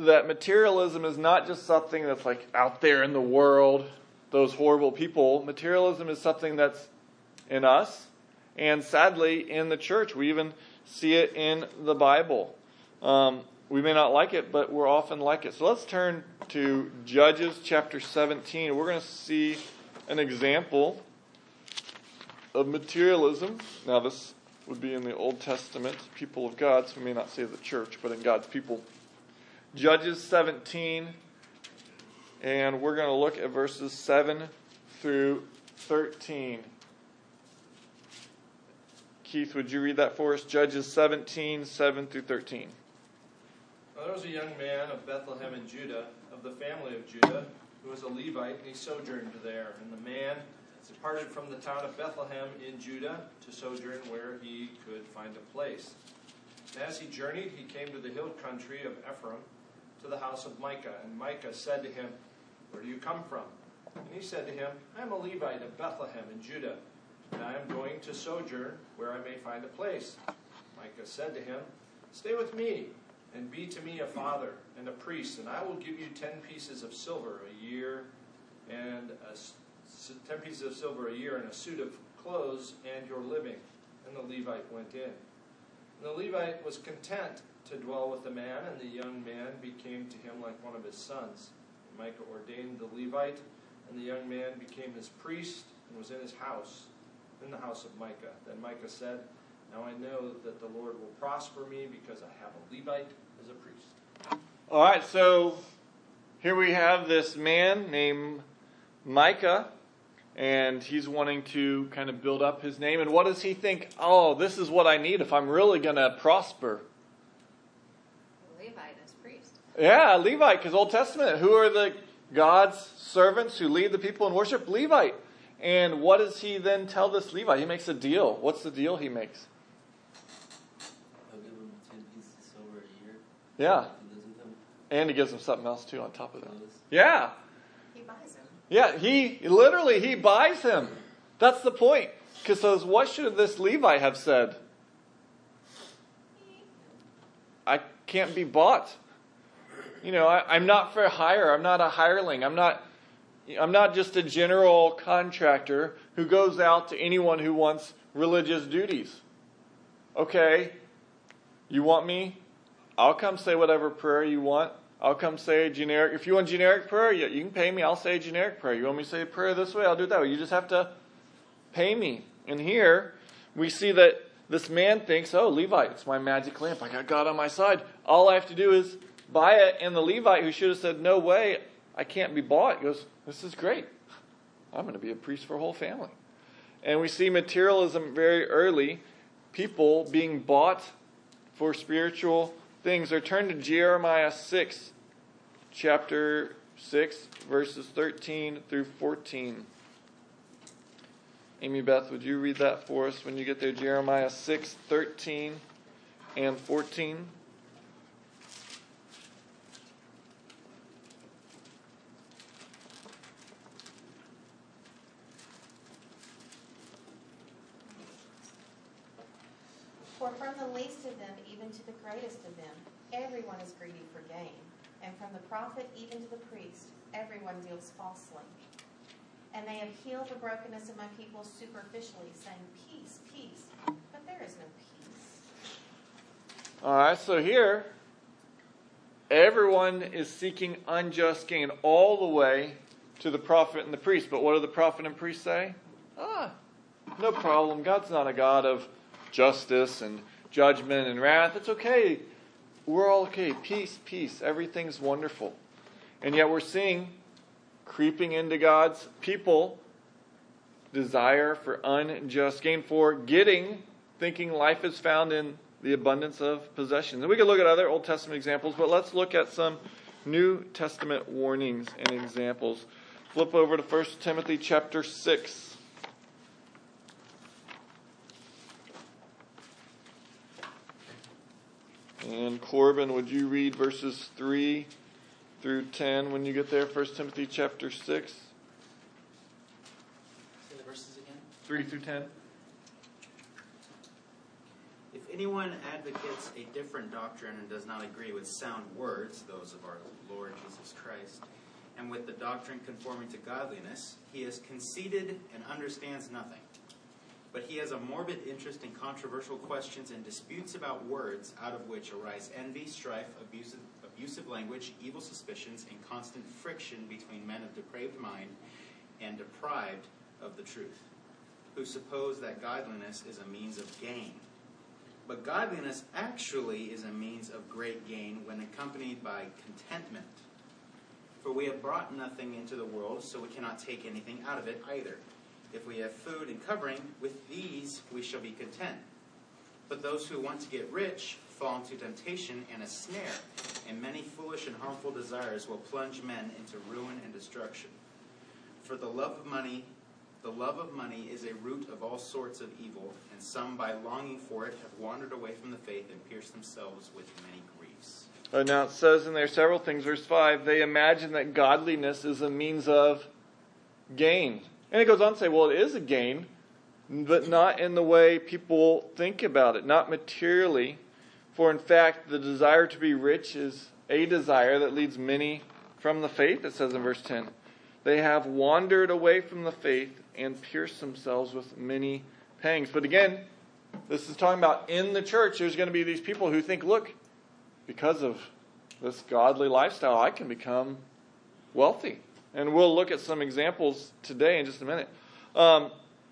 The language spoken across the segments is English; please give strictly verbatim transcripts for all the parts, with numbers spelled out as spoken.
that materialism is not just something that's like out there in the world, those horrible people. Materialism is something that's in us, and sadly in the church. We even see it in the Bible. Um, we may not like it, but we're often like it. So let's turn to Judges chapter seventeen. We're going to see an example of materialism. Now this would be in the Old Testament, people of God, so we may not say the church, but in God's people. Judges seventeen, and we're going to look at verses seven through thirteen. Keith, would you read that for us? Judges seventeen, seven through thirteen. Now there was a young man of Bethlehem in Judah, of the family of Judah, who was a Levite, and he sojourned there. And the man departed from the town of Bethlehem in Judah to sojourn where he could find a place. And as he journeyed, he came to the hill country of Ephraim, to the house of Micah. And Micah said to him, "Where do you come from?" And he said to him, "I am a Levite of Bethlehem in Judah, and I am going to sojourn where I may find a place." Micah said to him, "Stay with me, and be to me a father and a priest, and I will give you ten pieces of silver a year, and a, ten pieces of silver a year, and a suit of clothes, and your living." And the Levite went in. And the Levite was content to dwell with the man, and the young man became to him like one of his sons. And Micah ordained the Levite, and the young man became his priest, and was in his house, in the house of Micah. Then Micah said, "Now I know that the Lord will prosper me, because I have a Levite as a priest." All right, so here we have this man named Micah, and he's wanting to kind of build up his name. And what does he think? Oh, this is what I need if I'm really going to prosper. Levite as priest. Yeah, Levite, because Old Testament, who are the God's servants who lead the people in worship? Levite. And what does he then tell this Levite? He makes a deal. What's the deal he makes? I'll give him ten pieces of silver a year. Yeah. He lives with him. And he gives him something else too on top of that. Clothes. Yeah. He buys him. Yeah, he literally, he buys him. That's the point. Because what should this Levite have said? I can't be bought. You know, I, I'm not for hire. I'm not a hireling. I'm not, I'm not just a general contractor who goes out to anyone who wants religious duties. Okay, you want me? I'll come say whatever prayer you want. I'll come say a generic. If you want generic prayer, you, you can pay me. I'll say a generic prayer. You want me to say a prayer this way? I'll do it that way. You just have to pay me. And here we see that this man thinks, oh, Levite, it's my magic lamp. I got God on my side. All I have to do is buy it. And the Levite, who should have said, no way, I can't be bought, goes, this is great. I'm going to be a priest for a whole family. And we see materialism very early. People being bought for spiritual things. Or turn to Jeremiah six, chapter six, verses thirteen through fourteen. Amy Beth, would you read that for us when you get there? Jeremiah six, thirteen and fourteen. For from the least of them even to the greatest of them, everyone is greedy for gain. And from the prophet even to the priest, everyone deals falsely. And they have healed the brokenness of my people superficially, saying, peace, peace. But there is no peace. All right, so here, everyone is seeking unjust gain all the way to the prophet and the priest. But what do the prophet and priest say? Ah, no problem. God's not a God of justice and judgment and wrath. It's okay. We're all okay. Peace, peace. Everything's wonderful. And yet we're seeing creeping into God's people desire for unjust gain, for getting, thinking life is found in the abundance of possessions. And we could look at other Old Testament examples, but let's look at some New Testament warnings and examples. Flip over to First Timothy chapter six. And Corbin, would you read verses three through ten when you get there? First Timothy chapter six. Say the verses again. three through ten. If anyone advocates a different doctrine and does not agree with sound words, those of our Lord Jesus Christ, and with the doctrine conforming to godliness, he is conceited and understands nothing. But he has a morbid interest in controversial questions and disputes about words, out of which arise envy, strife, abusive, abusive language, evil suspicions, and constant friction between men of depraved mind and deprived of the truth, who suppose that godliness is a means of gain. But godliness actually is a means of great gain when accompanied by contentment. For we have brought nothing into the world, so we cannot take anything out of it either. If we have food and covering, with these we shall be content. But those who want to get rich fall into temptation and a snare, and many foolish and harmful desires will plunge men into ruin and destruction. For the love of money, the love of money is a root of all sorts of evil, and some by longing for it have wandered away from the faith and pierced themselves with many griefs. Uh, now it says in there several things. Verse five, they imagine that godliness is a means of gain. And it goes on to say, well, it is a gain, but not in the way people think about it, not materially. For in fact, the desire to be rich is a desire that leads many from the faith, it says in verse ten. They have wandered away from the faith and pierced themselves with many pangs. But again, this is talking about in the church, there's going to be these people who think, look, because of this godly lifestyle, I can become wealthy. And we'll look at some examples today in just a minute. Um,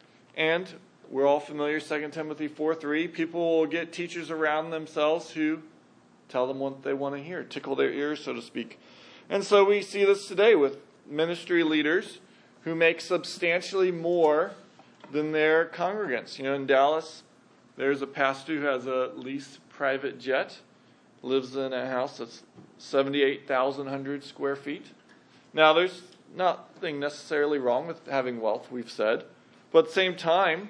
and we're all familiar, Second Timothy four three. People will get teachers around themselves who tell them what they want to hear, tickle their ears, so to speak. And so we see this today with ministry leaders who make substantially more than their congregants. You know, in Dallas, there's a pastor who has a leased private jet, lives in a house that's seventy-eight thousand one hundred square feet. Now, there's nothing necessarily wrong with having wealth, we've said. But at the same time,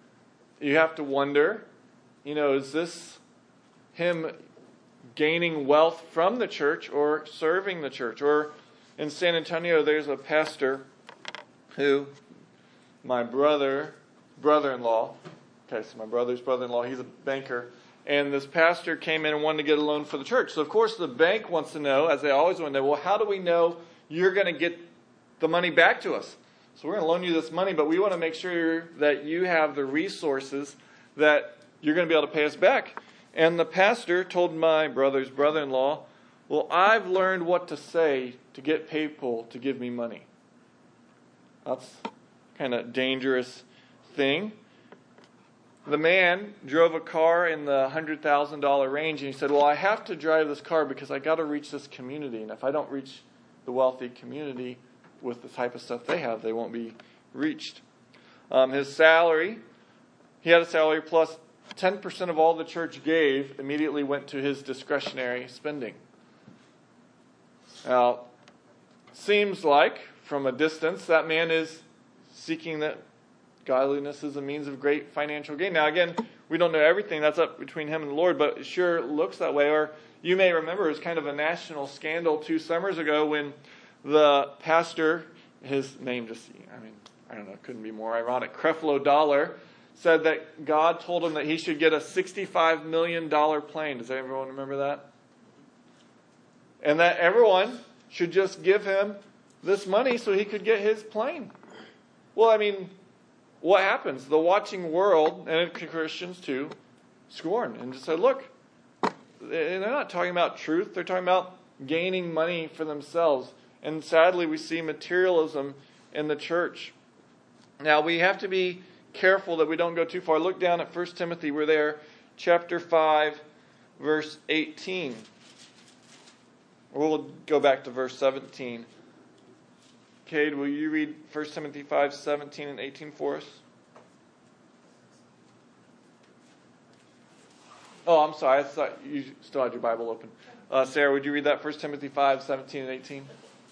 you have to wonder, you know, is this him gaining wealth from the church or serving the church? Or in San Antonio, there's a pastor who, my brother, brother-in-law, okay, so my brother's brother-in-law, he's a banker, and this pastor came in and wanted to get a loan for the church. So, of course, the bank wants to know, as they always want to know, well, how do we know you're going to get the money back to us? So we're going to loan you this money, but we want to make sure that you have the resources that you're going to be able to pay us back. And the pastor told my brother's brother-in-law, well, I've learned what to say to get people to give me money. That's kind of dangerous thing. The man drove a car in the one hundred thousand dollars range, and he said, well, I have to drive this car because I got to reach this community. And if I don't reach the wealthy community with the type of stuff they have, they won't be reached. Um, his salary, he had a salary plus ten percent of all the church gave immediately went to his discretionary spending. Now, seems like from a distance that man is seeking that godliness is a means of great financial gain. Now, again, we don't know everything. That's up between him and the Lord, but it sure looks that way. Or you may remember it was kind of a national scandal two summers ago when the pastor, his name just, I mean, I don't know, couldn't be more ironic, Creflo Dollar, said that God told him that he should get a sixty-five million dollars plane. Does everyone remember that? And that everyone should just give him this money so he could get his plane. Well, I mean, what happens? The watching world, and Christians too, scorn and just said, look, they're not talking about truth. They're talking about gaining money for themselves. And sadly, we see materialism in the church. Now, we have to be careful that we don't go too far. Look down at First Timothy. We're there, chapter five, verse eighteen. We'll go back to verse seventeen. Cade, will you read First Timothy five, seventeen and eighteen for us? Oh, I'm sorry. I thought you still had your Bible open. Uh, Sarah, would you read that First Timothy five, seventeen and eighteen?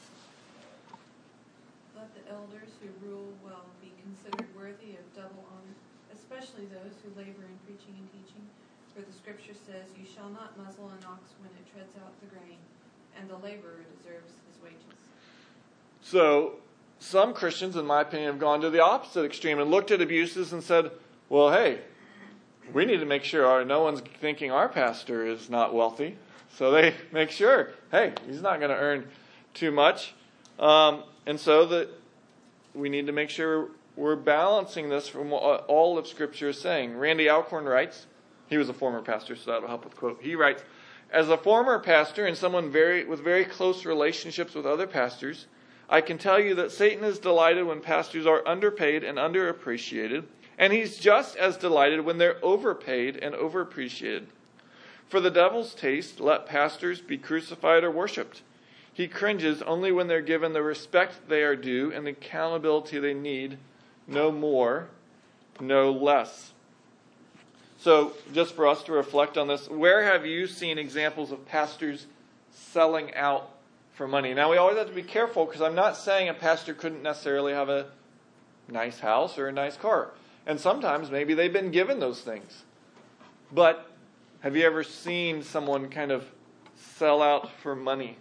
Let the elders who rule well be considered worthy of double honor, especially those who labor in preaching and teaching. For the Scripture says, you shall not muzzle an ox when it treads out the grain, and the laborer deserves his wages. So, some Christians, in my opinion, have gone to the opposite extreme and looked at abuses and said, well, hey, we need to make sure our, no one's thinking our pastor is not wealthy. So they make sure, hey, he's not going to earn too much. Um, and so that we need to make sure we're balancing this from what all of Scripture is saying. Randy Alcorn writes, he was a former pastor, so that'll help with the quote. He writes, as a former pastor and someone very with very close relationships with other pastors, I can tell you that Satan is delighted when pastors are underpaid and underappreciated, and he's just as delighted when they're overpaid and overappreciated. For the devil's taste, let pastors be crucified or worshipped. He cringes only when they're given the respect they are due and the accountability they need, no more, no less. So, just for us to reflect on this, where have you seen examples of pastors selling out for money? Now, we always have to be careful, because I'm not saying a pastor couldn't necessarily have a nice house or a nice car. And sometimes maybe they've been given those things. But have you ever seen someone kind of sell out for money?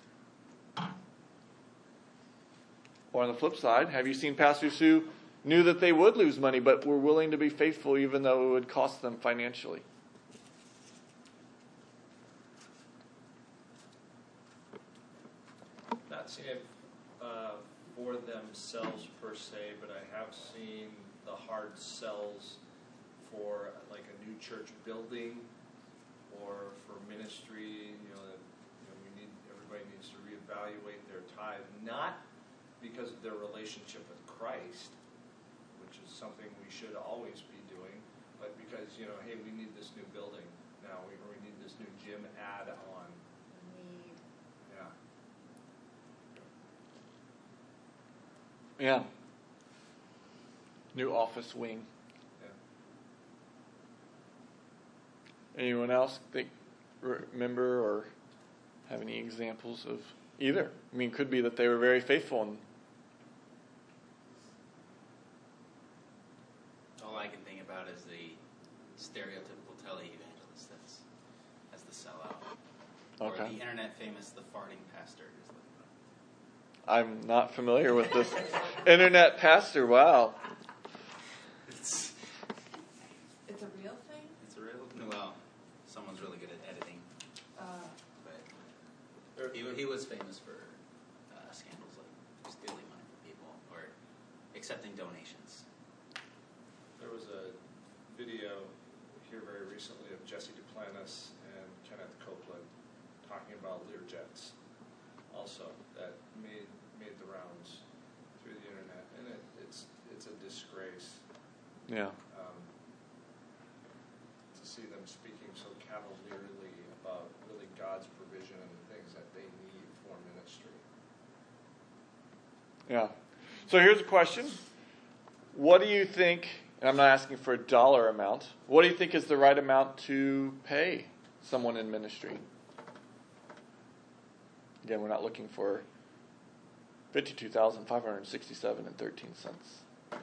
Or on the flip side, have you seen pastors who knew that they would lose money, but were willing to be faithful even though it would cost them financially? Not seen it uh, for themselves per se, but I have seen the hard sells for like a new church building or for ministry. You know, that, you know, we need everybody needs to reevaluate their tithe, not because of their relationship with Christ, which is something we should always be doing, but because, you know, hey, we need this new building now, we, or we need this new gym add-on. Yeah. Yeah. New office wing. Yeah. Anyone else think, remember or have any examples of either? I mean, it could be that they were very faithful. And all I can think about is the stereotypical televangelist that's, that's the sellout. Okay. Or the internet famous, the farting pastor. Is the, I'm not familiar with this internet pastor. Wow. it's, It's a real thing? it's a real, well, someone's really good at editing. Uh, But he, he was famous for uh, scandals like stealing money from people or accepting donations. There was a video here very recently of Jesse Duplantis and Kenneth Copeland talking about Learjets also that made made the rounds through the internet, and it, it's it's a disgrace Yeah. um, to see them speaking so cavalierly about really God's provision and the things that they need for ministry. Yeah. So here's a question. What do you think, and I'm not asking for a dollar amount, what do you think is the right amount to pay someone in ministry? Again, we're not looking for fifty-two thousand five hundred sixty-seven dollars and thirteen cents.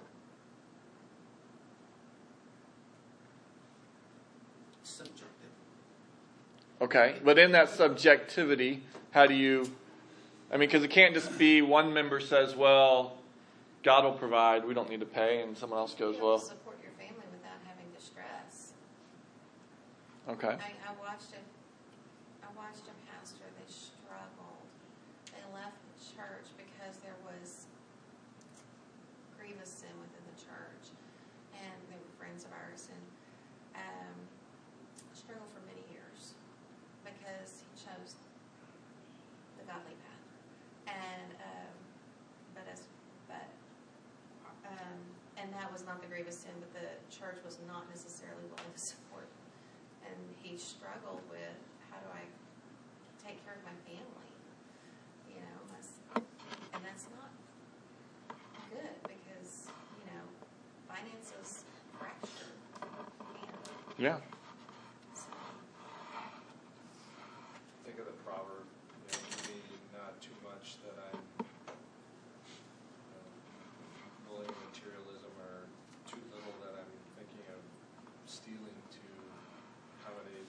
Subjective. Okay, but in that subjectivity, how do you, I mean, because it can't just be one member says, well, God will provide, we don't need to pay, and someone else goes, You have well, to support your family without having distress. okay. I, I watched a, I watched a pastor. They struggled. They left the church because there was grievous sin within the church, and they were friends of ours, and um, struggled for many years because he chose the godly path. And um, but as but um, and that was not the grievous sin, but the church was not necessarily willing to support. And he struggled with, how do I take care of my family? You know, that's, and that's not good because, you know, finances fracture. And Yeah. so, Think of the proverb, you know, to me, not too much that I'm uh, bullying materialism, or too little that I'm thinking of stealing to accommodate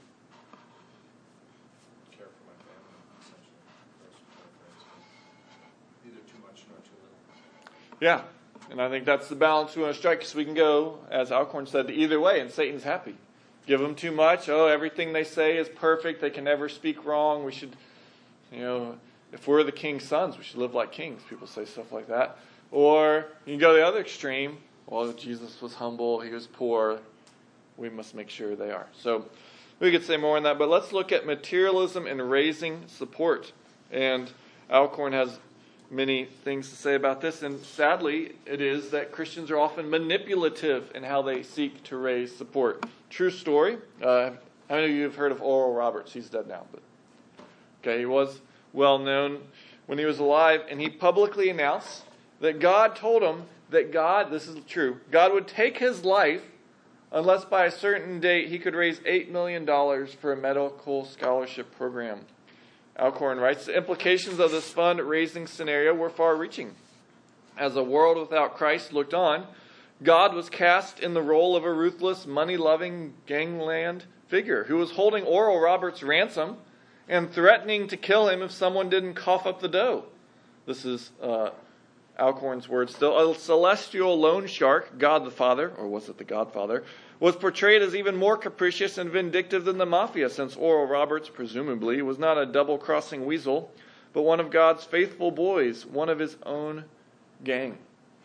care for my family, essentially. Those paraphrase. Neither too much nor too little. Yeah, and I think that's the balance we want to strike, because we can go, as Alcorn said, either way, and Satan's happy. give them too much. Oh, everything they say is perfect. They can never speak wrong. We should, you know, if we're the king's sons, we should live like kings. People say stuff like that. Or you can go to the other extreme. Well, Jesus was humble. He was poor. We must make sure they are. So we could say more on that. But let's look at materialism and raising support. And Alcorn has many things to say about this. And sadly, it is that Christians are often manipulative in how they seek to raise support. True story. Uh, how many of you have heard of Oral Roberts? He's dead now. But okay, he was well known when he was alive. And he publicly announced that God told him that God, this is true, God would take his life unless by a certain date he could raise eight million dollars for a medical scholarship program. Alcorn writes, the implications of this fund-raising scenario were far-reaching. As the world without Christ looked on, God was cast in the role of a ruthless, money-loving, gangland figure who was holding Oral Roberts ransom and threatening to kill him if someone didn't cough up the dough. This is uh, Alcorn's words still. A celestial loan shark, God the Father, or was it the Godfather, was portrayed as even more capricious and vindictive than the mafia, since Oral Roberts, presumably, was not a double-crossing weasel, but one of God's faithful boys, one of his own gang.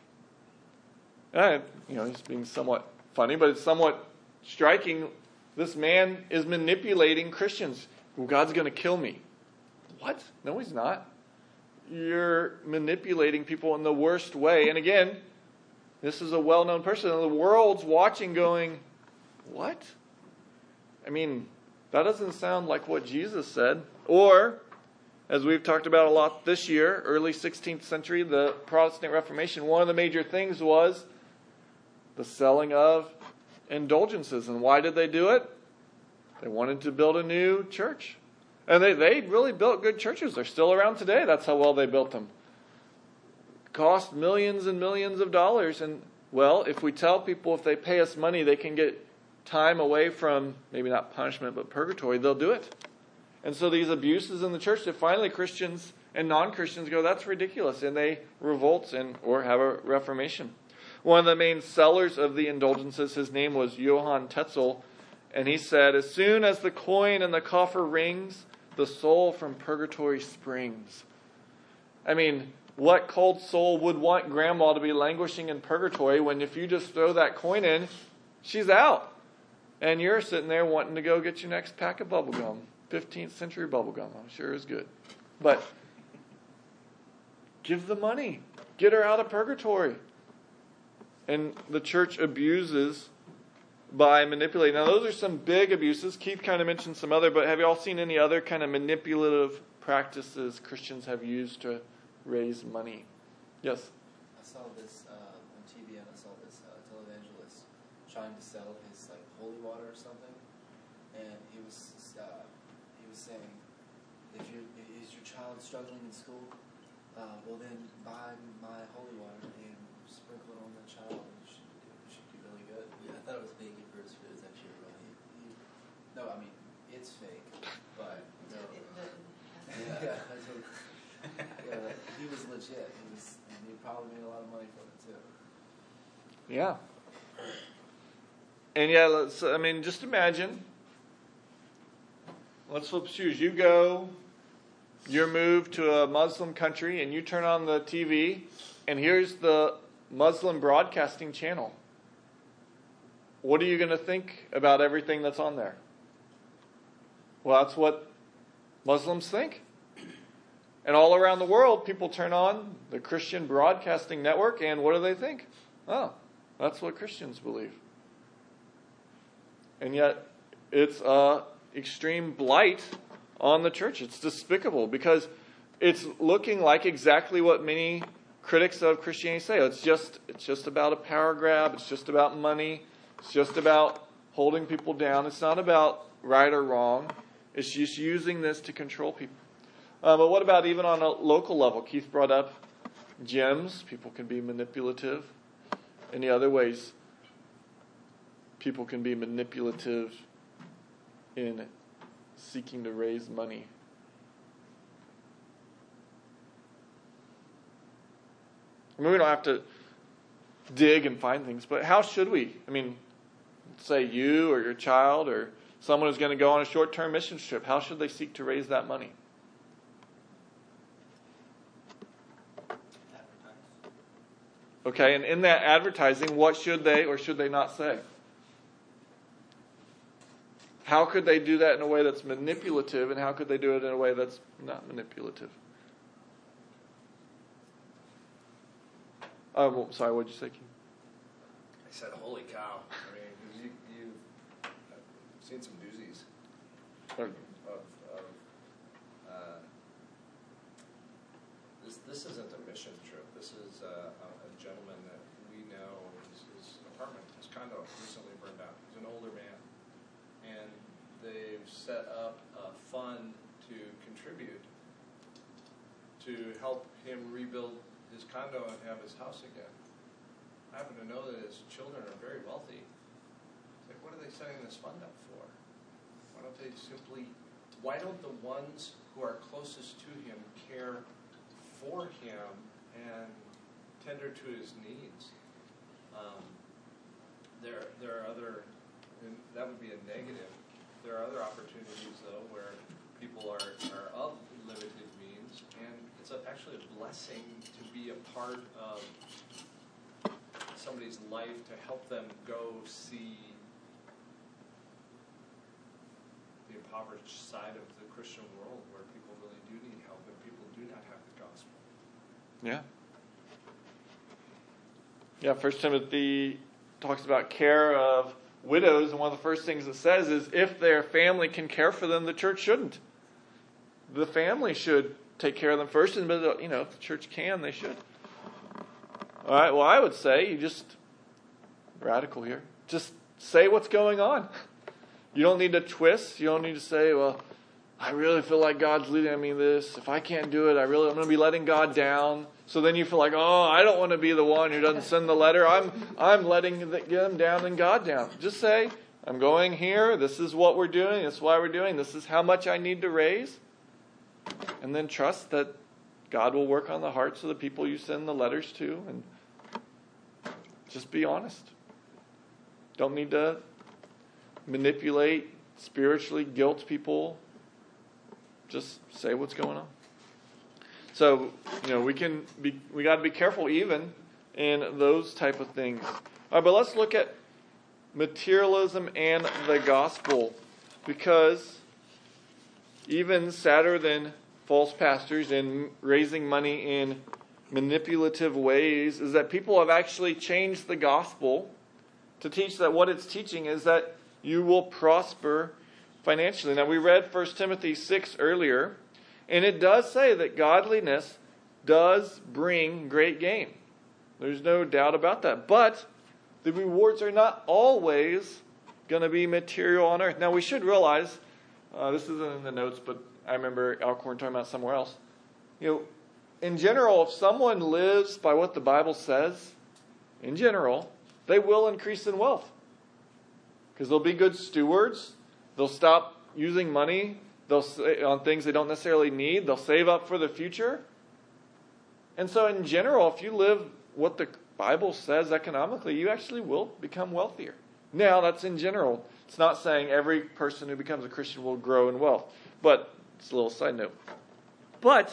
And, you know, he's being somewhat funny, but it's somewhat striking. This man is manipulating Christians. Well, God's going to kill me. What? No, he's not. You're manipulating people in the worst way. And again, this is a well-known person. And the world's watching going, what? I mean, that doesn't sound like what Jesus said. Or, as we've talked about a lot this year, early sixteenth century, the Protestant Reformation, one of the major things was the selling of indulgences. And why did they do it? They wanted to build a new church. And they, they really built good churches. They're still around today. That's how well they built them. Cost millions and millions of dollars. And, well, if we tell people if they pay us money, they can get time away from, maybe not punishment, but purgatory, they'll do it. And so these abuses in the church, that finally Christians and non-Christians go, that's ridiculous. And they revolt and or have a reformation. One of the main sellers of the indulgences, his name was Johann Tetzel. And he said, as soon as the coin in the coffer rings, the soul from purgatory springs. I mean, what cold soul would want grandma to be languishing in purgatory when if you just throw that coin in, she's out. And you're sitting there wanting to go get your next pack of bubble gum. fifteenth century bubble gum, I'm sure is good. But give the money. Get her out of purgatory. And the church abuses by manipulating. Now, those are some big abuses. Keith kind of mentioned some other, but have you all seen any other kind of manipulative practices Christians have used to raise money? Yes? I saw this uh, on T V, and I saw this uh, televangelist trying to sell his like holy water or something, and he was uh, he was saying, if you is your child struggling in school, uh, well then buy my holy water and sprinkle it on the child. It should, it should be really good. Yeah, I thought it was fake at first, but it's actually real. No, I mean it's fake, but no. It- the- yeah, that's what- yeah, he was legit. He was, and he probably made a lot of money from it too. Yeah. And yeah, let's, I mean, just imagine. Let's flip shoes. You go, you're moved to a Muslim country, and you turn on the T V, and here's the Muslim broadcasting channel. What are you going to think about everything that's on there? Well, that's what Muslims think. And all around the world, people turn on the Christian Broadcasting Network, and what do they think? Oh, that's what Christians believe. And yet, it's a extreme blight on the church. It's despicable because it's looking like exactly what many critics of Christianity say. It's just it's just about a power grab. It's just about money. It's just about holding people down. It's not about right or wrong. It's just using this to control people. Uh, but what about even on a local level? Keith brought up gyms. People can be manipulative. Any other ways people can be manipulative in seeking to raise money? I mean, we don't have to dig and find things, but how should we? I mean, say you or your child or someone who's going to go on a short-term mission trip, how should they seek to raise that money? Okay, and in that advertising, what should they or should they not say? How could they do that in a way that's manipulative, and how could they do it in a way that's not manipulative? Oh, well, sorry, what did you say, Keith? I said, holy cow. I mean, 'cause you, you've I've seen some doozies Or- of, of uh, this, this isn't a mission trip. This is uh, a, a gentleman that we know, his, his apartment, his condo recently burned down. He's an older man. And they've set up a fund to contribute to help him rebuild his condo and have his house again. I happen to know that his children are very wealthy. It's like, what are they setting this fund up for? Why don't they simply, why don't the ones who are closest to him care for him and tender to his needs? Um, there, there are other, and that would be a negative. There are other opportunities, though, where people are, are of limited means, and it's a, actually a blessing to be a part of somebody's life, to help them go see the impoverished side of the Christian world where people really do need help and people do not have the gospel. Yeah. Yeah, First Timothy talks about care of widows, and one of the first things it says is if their family can care for them, the church shouldn't. The family should take care of them first, and but you know, if the church can, they should. All right, well, I would say, you just, radical here, just say what's going on. You don't need to twist. You don't need to say, well, I really feel like God's leading me this. If I can't do it, I really, I'm going to be letting God down. So then you feel like, oh, I don't want to be the one who doesn't send the letter. I'm I'm letting them down and God down. Just say, I'm going here. This is what we're doing. This is why we're doing. This is how much I need to raise. And then trust that God will work on the hearts of the people you send the letters to. And just be honest. Don't need to manipulate, spiritually guilt people. Just say what's going on. So, you know, we can be, we got to be careful even in those type of things. All right, but let's look at materialism and the gospel, because even sadder than false pastors and raising money in manipulative ways is that people have actually changed the gospel to teach that what it's teaching is that you will prosper financially. Now, we read First Timothy six earlier, and it does say that godliness does bring great gain. There's no doubt about that. But the rewards are not always going to be material on earth. Now, we should realize, uh, this isn't in the notes, but I remember Alcorn talking about somewhere else. You know, in general, if someone lives by what the Bible says, in general, they will increase in wealth. Because they'll be good stewards. They'll stop using money they'll say on things they don't necessarily need. They'll save up for the future. And so in general, if you live what the Bible says economically, you actually will become wealthier. Now, that's in general. It's not saying every person who becomes a Christian will grow in wealth. But it's a little side note. But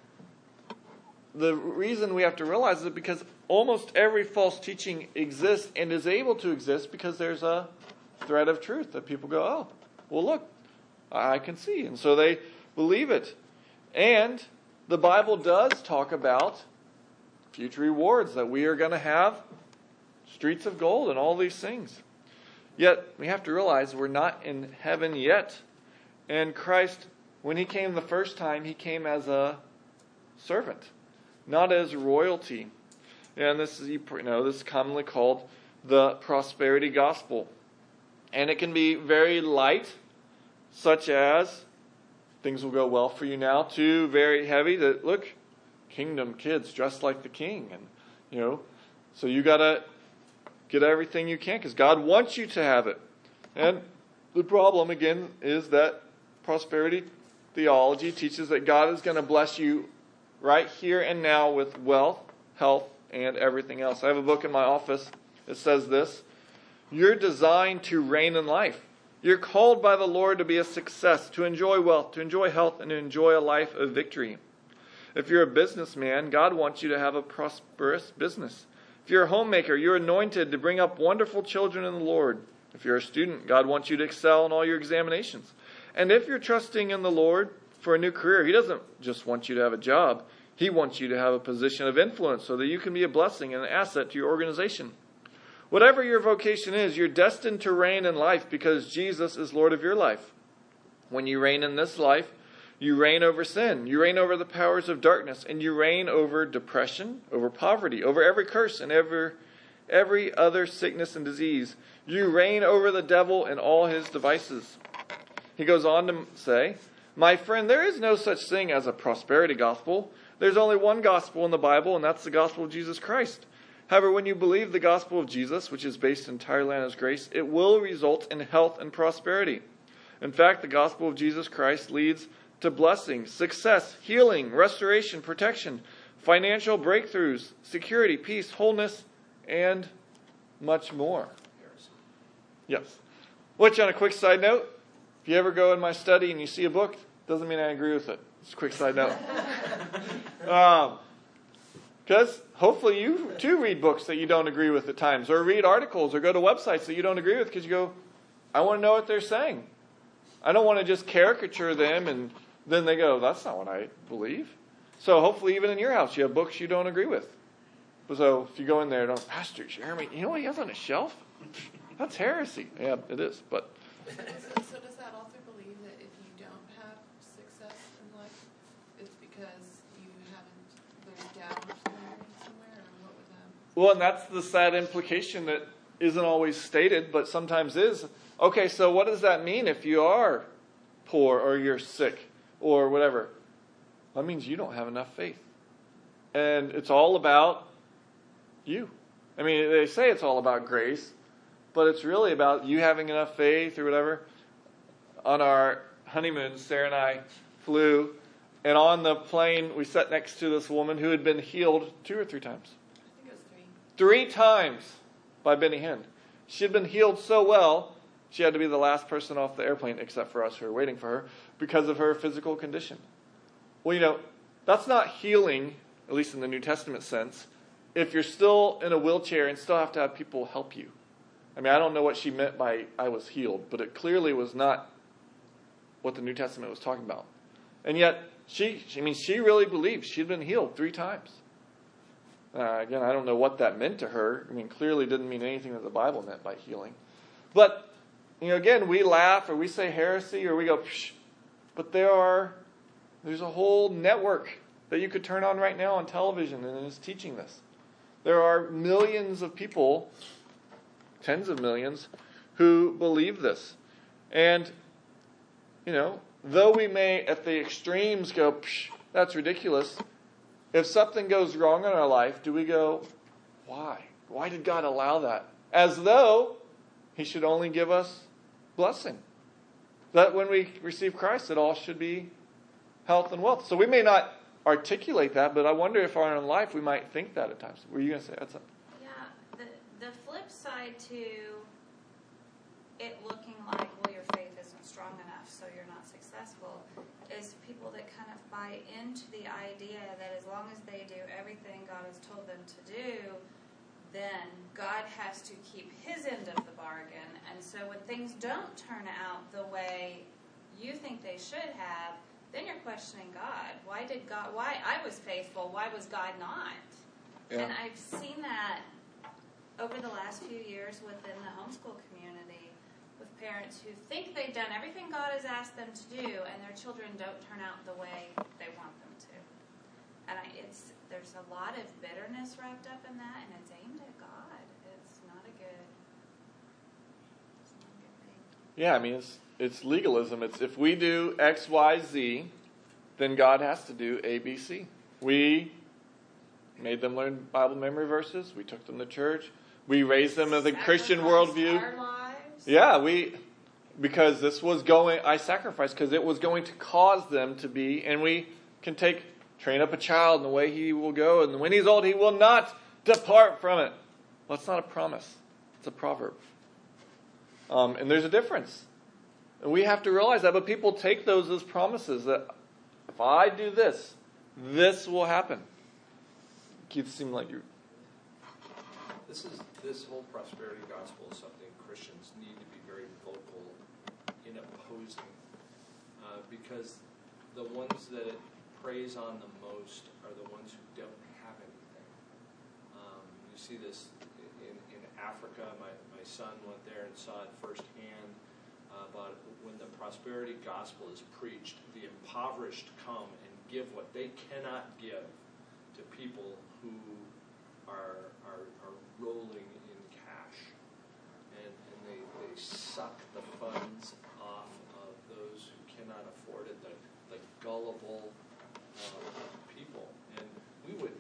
the reason we have to realize it is because almost every false teaching exists and is able to exist because there's a thread of truth that people go, oh, well, look, I can see. And so they believe it. And the Bible does talk about future rewards, that we are going to have streets of gold and all these things. Yet, we have to realize we're not in heaven yet. And Christ, when He came the first time, He came as a servant, not as royalty. And this is, you know, this is commonly called the prosperity gospel. And it can be very light, such as things will go well for you now, to very heavy that, look, kingdom kids dressed like the king. And, you know, so you got to get everything you can because God wants you to have it. And the problem, again, is that prosperity theology teaches that God is going to bless you right here and now with wealth, health, and everything else. I have a book in my office that says this: You're designed to reign in life. You're called by the Lord to be a success, to enjoy wealth, to enjoy health, and to enjoy a life of victory. If you're a businessman, God wants you to have a prosperous business. If you're a homemaker, you're anointed to bring up wonderful children in the Lord. If you're a student, God wants you to excel in all your examinations. And if you're trusting in the Lord for a new career, He doesn't just want you to have a job. He wants you to have a position of influence so that you can be a blessing and an asset to your organization. Whatever your vocation is, you're destined to reign in life because Jesus is Lord of your life. When you reign in this life, you reign over sin, you reign over the powers of darkness, and you reign over depression, over poverty, over every curse and every, every other sickness and disease. You reign over the devil and all his devices. He goes on to say, my friend, there is no such thing as a prosperity gospel. There's only one gospel in the Bible, and that's the gospel of Jesus Christ. However, when you believe the gospel of Jesus, which is based entirely on His grace, it will result in health and prosperity. In fact, the gospel of Jesus Christ leads to blessing, success, healing, restoration, protection, financial breakthroughs, security, peace, wholeness, and much more. Yes. Which, on a quick side note, if you ever go in my study and you see a book, doesn't mean I agree with it. Just a quick side note. um, because hopefully you too read books that you don't agree with at times, or read articles, or go to websites that you don't agree with because you go, I want to know what they're saying. I don't want to just caricature them and then they go, that's not what I believe. So hopefully even in your house you have books you don't agree with. So if you go in there, don't, Pastor Jeremy, you know what he has on his shelf? That's heresy. Yeah, it is. But So, so does that author believe that if you don't have success in life, it's because you haven't learned down somewhere, or what would that? Well, and that's the sad implication that isn't always stated, but sometimes is. Okay, so what does that mean if you are poor or you're sick or whatever? That means you don't have enough faith. And it's all about you. I mean, they say it's all about grace, but it's really about you having enough faith or whatever. On our honeymoon, Sarah and I flew, and on the plane, we sat next to this woman who had been healed two or three times. I think it was three. Three times by Benny Hinn. She had been healed so well, she had to be the last person off the airplane, except for us who were waiting for her, because of her physical condition. Well, you know, that's not healing, at least in the New Testament sense, if you're still in a wheelchair and still have to have people help you. I mean, I don't know what she meant by I was healed, but it clearly was not what the New Testament was talking about. And yet, she, I mean, she really believed she'd been healed three times. Uh, again, I don't know what that meant to her. I mean, clearly didn't mean anything that the Bible meant by healing. But, you know, again, we laugh or we say heresy or we go, psh, but there are, there's a whole network that you could turn on right now on television and is teaching this. There are millions of people, tens of millions, who believe this. And, you know, though we may at the extremes go, psh, that's ridiculous, if something goes wrong in our life, do we go, why? Why did God allow that? As though He should only give us blessing. That when we receive Christ, it all should be health and wealth. So we may not articulate that, but I wonder if in our own life we might think that at times. Were you going to say that? Yeah, the, the flip side to it looking like, well, your faith isn't strong enough, so you're not successful, is people that kind of buy into the idea that as long as they do everything God has told them to do, then God has to keep His end of the bargain. And so when things don't turn out the way you think they should have, then you're questioning God. Why did God, why I was faithful, why was God not? Yeah. And I've seen that over the last few years within the homeschool community with parents who think they've done everything God has asked them to do, and their children don't turn out the way they want them to. And I, it's there's a lot of bitterness wrapped up in that, and it's aimed at God. It's not a good, it's not a good thing. Yeah, I mean, it's it's legalism. It's if we do X, Y, Z, then God has to do A, B, C. We made them learn Bible memory verses. We took them to church. We raised them in the Christian worldview. Our lives. Yeah, we because this was going. I sacrificed because it was going to cause them to be, and we can take. Train up a child in the way he will go, and when he's old, he will not depart from it. Well, it's not a promise. It's a proverb. Um, and there's a difference. And we have to realize that, but people take those as promises that if I do this, this will happen. Keith seemed like you. This is this whole prosperity gospel is something Christians need to be very vocal in opposing, uh, because the ones that it preys on the most are the ones who don't have anything. Um, you see this in, in Africa. My, my son went there and saw it firsthand. Uh, about when the prosperity gospel is preached, the impoverished come and give what they cannot give to people who are are, are rolling in cash, and, and they, they suck the funds off of those who cannot afford it, the, the gullible uh, people. And we would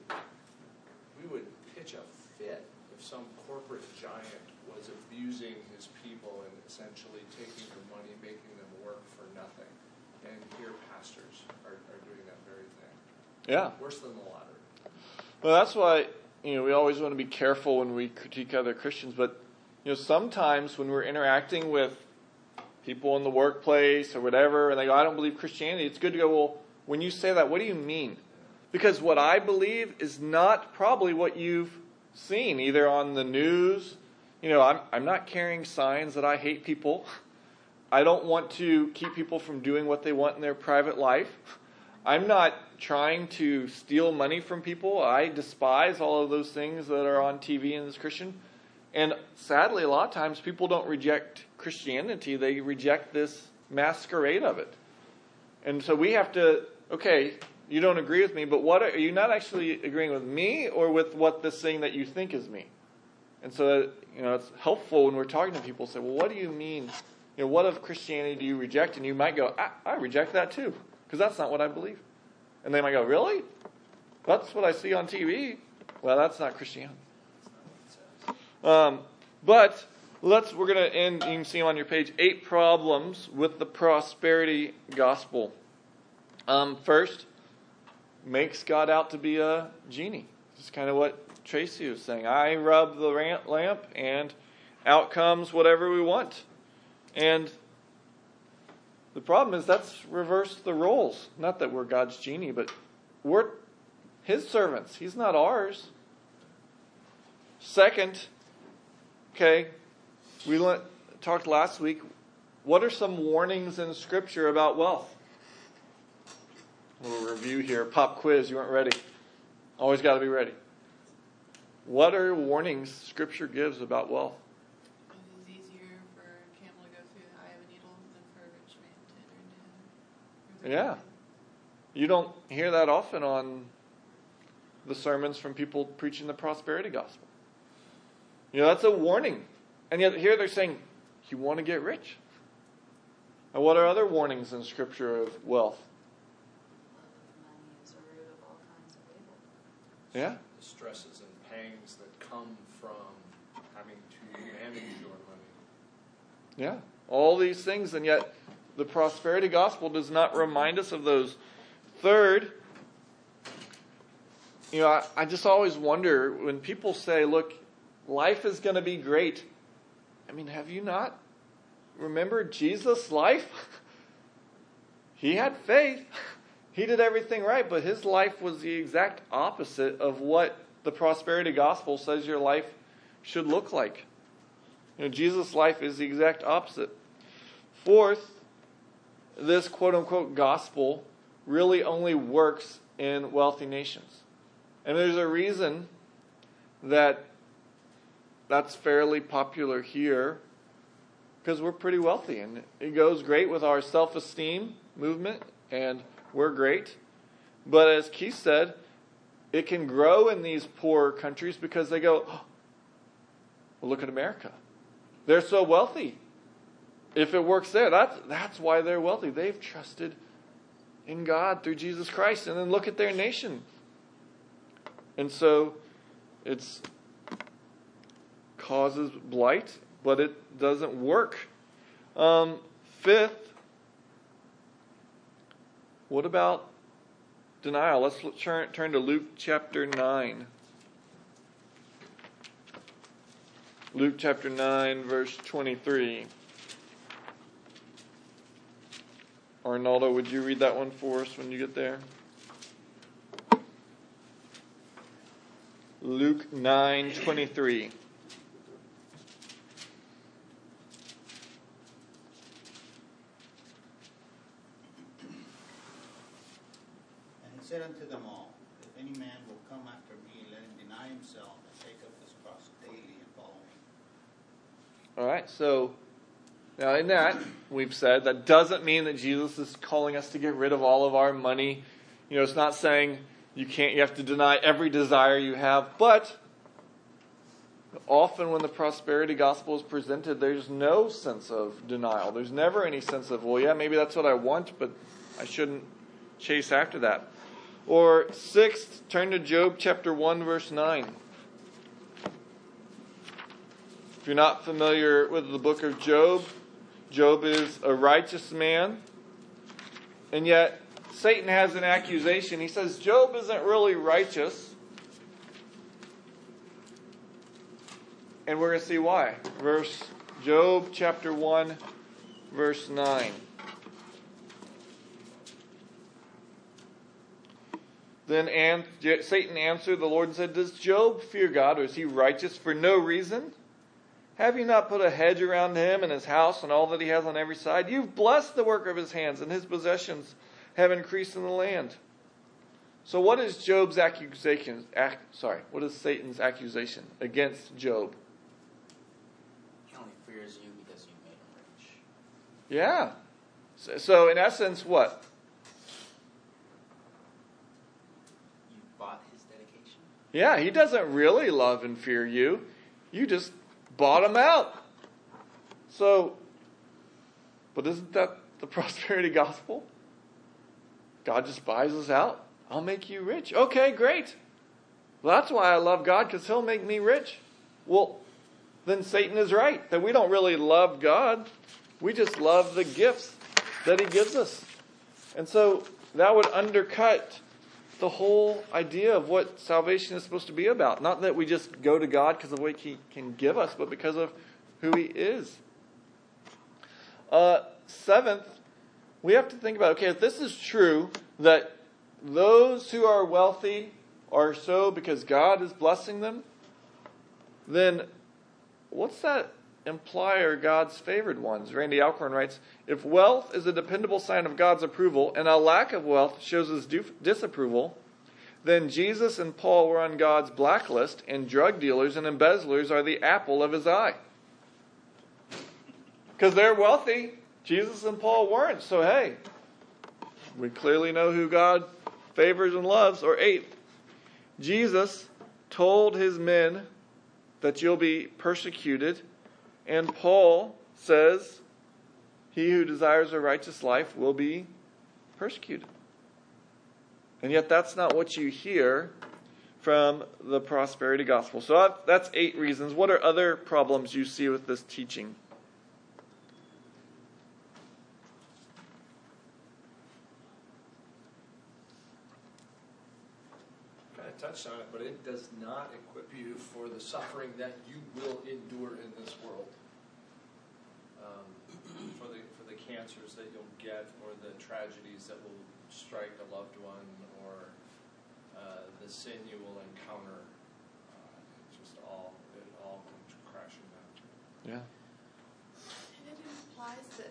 we would pitch a fit if some corporate giant was abusing his people and essentially taking their money, making them work for nothing. And here pastors are, are doing that very thing. Yeah. Worse than the lottery. Well, that's why, you know, we always want to be careful when we critique other Christians. But, you know, sometimes when we're interacting with people in the workplace or whatever, and they go, I don't believe Christianity, it's good to go, well, when you say that, what do you mean? Because what I believe is not probably what you've seen, either on the news. You know, I'm I'm not carrying signs that I hate people. I don't want to keep people from doing what they want in their private life. I'm not trying to steal money from people. I despise all of those things that are on T V and as Christian. And sadly, a lot of times people don't reject Christianity. They reject this masquerade of it. And so we have to, okay, you don't agree with me, but what are, are you not actually agreeing with me or with what this thing that you think is me? And so, you know, it's helpful when we're talking to people, say, well, what do you mean? You know, what of Christianity do you reject? And you might go, I, I reject that too, because that's not what I believe. And they might go, really? That's what I see on T V. Well, that's not Christianity. Um, but let's, we're going to end, you can see them on your page, eight problems with the prosperity gospel. Um, first, makes God out to be a genie. This is kind of what Tracy was saying. I rub the lamp and out comes whatever we want. And the problem is that's reversed the roles. Not that we're God's genie, but we're His servants. He's not ours. Second, okay, we le- talked last week, what are some warnings in Scripture about wealth? A little review here. Pop quiz. You weren't ready. Always got to be ready. What are warnings Scripture gives about wealth? It is easier for a camel to go through the eye of a needle than for a rich man to enter into heaven. Yeah. You don't hear that often on the sermons from people preaching the prosperity gospel. You know, that's a warning. And yet here they're saying, you want to get rich. And what are other warnings in Scripture of wealth? Money is a root of all kinds of evil. Yeah. The stresses and pangs that come from having to manage your money. Yeah. All these things, and yet the prosperity gospel does not remind us of those. Third, you know, I, I just always wonder when people say, look, life is going to be great. I mean, have you not remembered Jesus' life? He had faith. He did everything right, but his life was the exact opposite of what the prosperity gospel says your life should look like. You know, Jesus' life is the exact opposite. Fourth, this quote-unquote gospel really only works in wealthy nations. And there's a reason that that's fairly popular here, because we're pretty wealthy. And it goes great with our self-esteem movement, and we're great. But as Keith said, it can grow in these poor countries because they go, oh, well, look at America. They're so wealthy. If it works there, that's, that's why they're wealthy. They've trusted in God through Jesus Christ. And then look at their nation. And so it's causes blight, but it doesn't work. Um, fifth, what about denial? Let's turn, turn to Luke chapter nine. Luke chapter nine, verse twenty-three. Arnaldo, would you read that one for us when you get there? Luke nine twenty-three. And he said unto them all, if any man will come after me, let him deny himself and take up his cross daily and follow me. All right, so now in that, we've said that doesn't mean that Jesus is calling us to get rid of all of our money. You know, it's not saying you can't, you have to deny every desire you have, but often when the prosperity gospel is presented, there's no sense of denial. There's never any sense of, well, yeah, maybe that's what I want, but I shouldn't chase after that. Or sixth, turn to Job chapter one, verse nine. If you're not familiar with the book of Job, Job is a righteous man, and yet Satan has an accusation. He says Job isn't really righteous. And we're going to see why. Verse Job chapter one, verse nine. Then an- Satan answered the Lord and said, does Job fear God, or is he righteous for no reason? Have you not put a hedge around him and his house and all that he has on every side? You've blessed the work of his hands, and his possessions have increased in the land. So what is Job's accusation? Ac- sorry, what is Satan's accusation against Job? He only fears you because you made him rich. Yeah. So, so in essence, what? You bought his dedication? Yeah, he doesn't really love and fear you. You just bought him out. So, but isn't that the prosperity gospel? God just buys us out. I'll make you rich. Okay, great. Well, that's why I love God, because he'll make me rich. Well, then Satan is right, that we don't really love God. We just love the gifts that he gives us. And so that would undercut the whole idea of what salvation is supposed to be about. Not that we just go to God because of what he can give us, but because of who he is. Uh, seventh, we have to think about, okay, if this is true, that those who are wealthy are so because God is blessing them, then what's that imply are God's favored ones? Randy Alcorn writes, if wealth is a dependable sign of God's approval and a lack of wealth shows his disapproval, then Jesus and Paul were on God's blacklist, and drug dealers and embezzlers are the apple of his eye. Because they're wealthy. Jesus and Paul weren't. So hey, we clearly know who God favors and loves. Or eighth, Jesus told his men that you'll be persecuted, and Paul says he who desires a righteous life will be persecuted. And yet that's not what you hear from the prosperity gospel. So that's eight reasons. What are other problems you see with this teaching? Kind of touched on it, but it does not equip you for the suffering that you will endure in this world. Um, for the for the cancers that you'll get, or the tragedies that will strike a loved one, or uh, the sin you will encounter. Uh, it just all it all comes crashing down. Yeah. And it implies that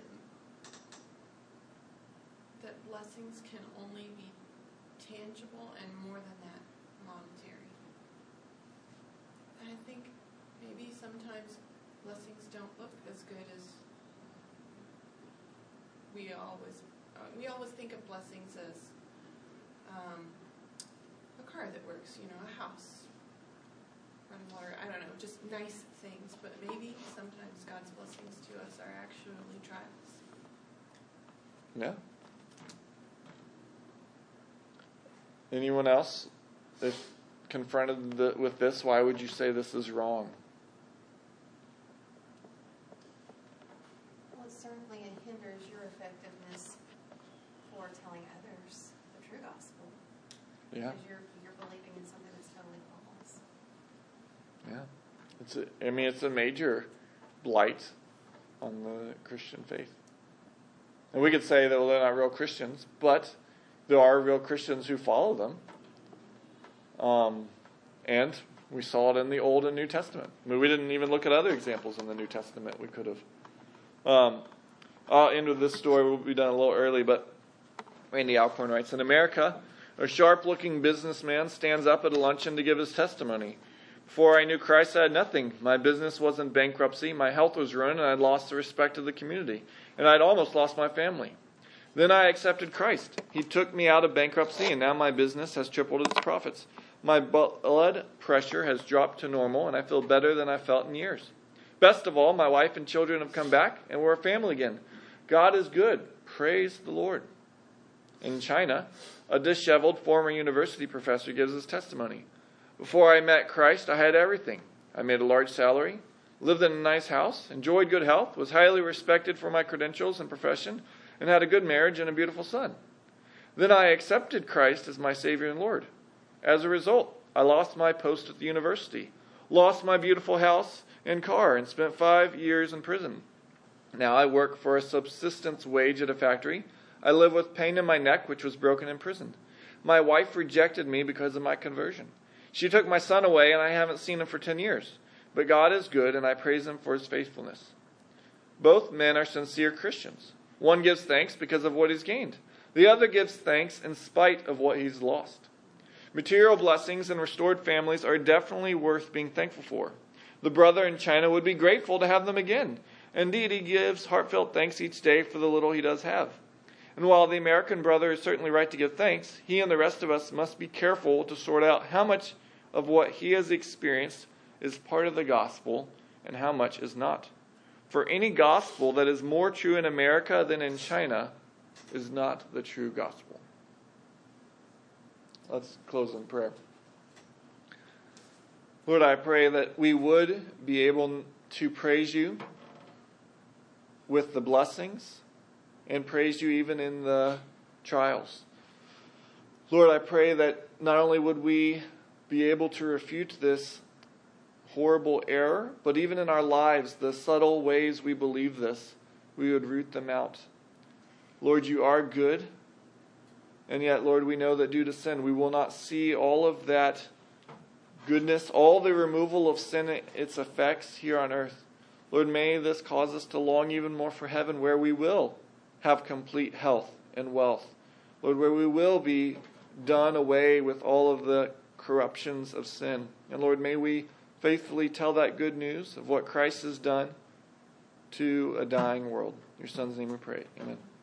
that blessings can only be tangible and more than that, monetary. And I think maybe sometimes blessings don't look as good as we always uh, we always think of blessings as um, a car that works, you know, a house, running water, I don't know, just nice things. But maybe sometimes God's blessings to us are actually trials. Yeah. Anyone else, if confronted the, with this, why would you say this is wrong? Well, certainly it hinders your effectiveness for telling others the true gospel. Yeah. Because you're, you're believing in something that's totally false. Yeah. It's a, I mean, it's a major blight on the Christian faith. And we could say that well, they're not real Christians, but there are real Christians who follow them. Um, and we saw it in the Old and New Testament. I mean, we didn't even look at other examples in the New Testament. We could have. Um, I'll end with this story. We'll be done a little early, but Randy Alcorn writes, in America, a sharp-looking businessman stands up at a luncheon to give his testimony. Before I knew Christ, I had nothing. My business was in bankruptcy, my health was ruined, and I'd lost the respect of the community. And I'd almost lost my family. Then I accepted Christ. He took me out of bankruptcy, and now my business has tripled its profits. My blood pressure has dropped to normal, and I feel better than I felt in years. Best of all, my wife and children have come back, and we're a family again. God is good. Praise the Lord. In China, a disheveled former university professor gives his testimony. Before I met Christ, I had everything. I made a large salary, lived in a nice house, enjoyed good health, was highly respected for my credentials and profession, and had a good marriage and a beautiful son. Then I accepted Christ as my Savior and Lord. As a result, I lost my post at the university, lost my beautiful house and car, and spent five years in prison. Now I work for a subsistence wage at a factory. I live with pain in my neck, which was broken in prison. My wife rejected me because of my conversion. She took my son away, and I haven't seen him for ten years. But God is good, and I praise him for his faithfulness. Both men are sincere Christians. One gives thanks because of what he's gained. The other gives thanks in spite of what he's lost. Material blessings and restored families are definitely worth being thankful for. The brother in China would be grateful to have them again. Indeed, he gives heartfelt thanks each day for the little he does have. And while the American brother is certainly right to give thanks, he and the rest of us must be careful to sort out how much of what he has experienced is part of the gospel and how much is not. For any gospel that is more true in America than in China is not the true gospel. Let's close in prayer. Lord, I pray that we would be able to praise you with the blessings and praise you even in the trials. Lord, I pray that not only would we be able to refute this horrible error, but even in our lives, the subtle ways we believe this, we would root them out. Lord, you are good, and yet, Lord, we know that due to sin, we will not see all of that goodness, all the removal of sin, its effects here on earth. Lord, may this cause us to long even more for heaven, where we will have complete health and wealth. Lord, where we will be done away with all of the corruptions of sin. And Lord, may we faithfully tell that good news of what Christ has done to a dying world. In your Son's name we pray. Amen.